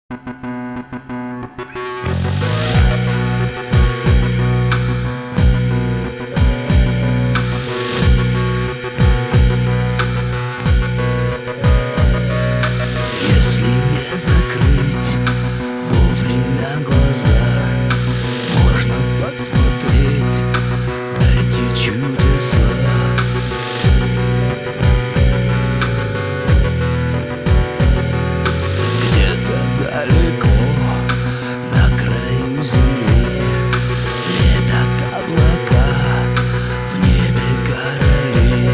Если не закрыть вовремя глаза, можно подсмотреть эти чудеса. Где-то далеко на краю земли летят облака, в небе короли.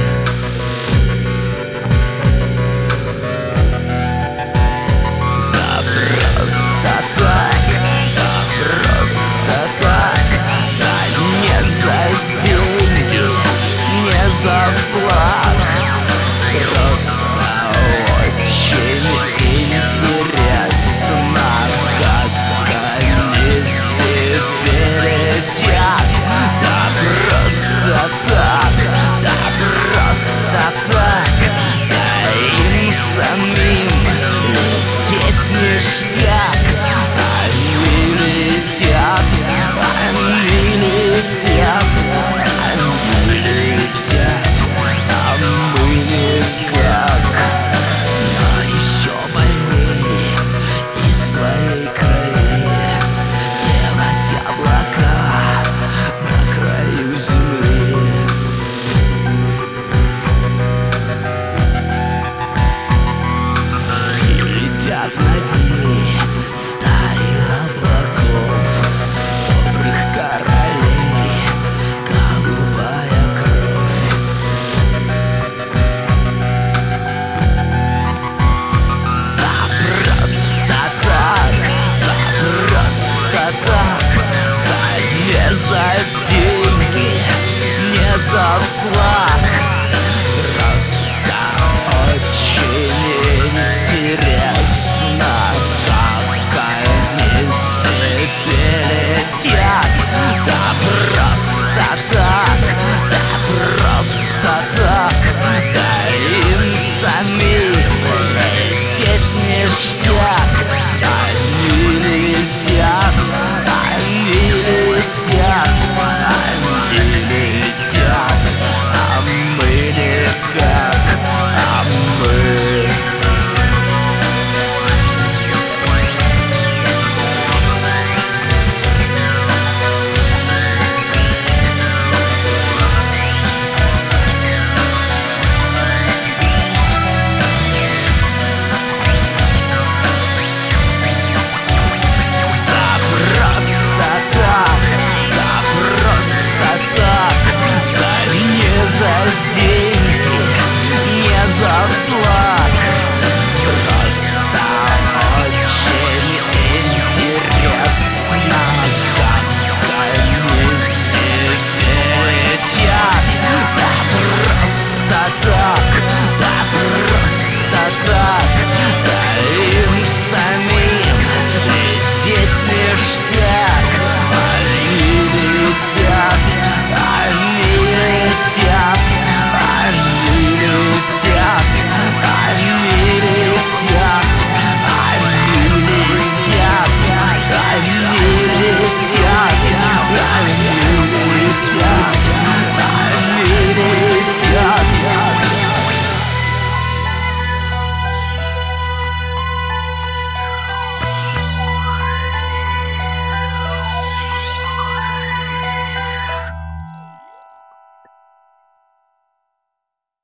За деньги, не за флаг, просто очень интересно, как они себе летят. Да просто так, да просто так, да им самим лететь ништяк.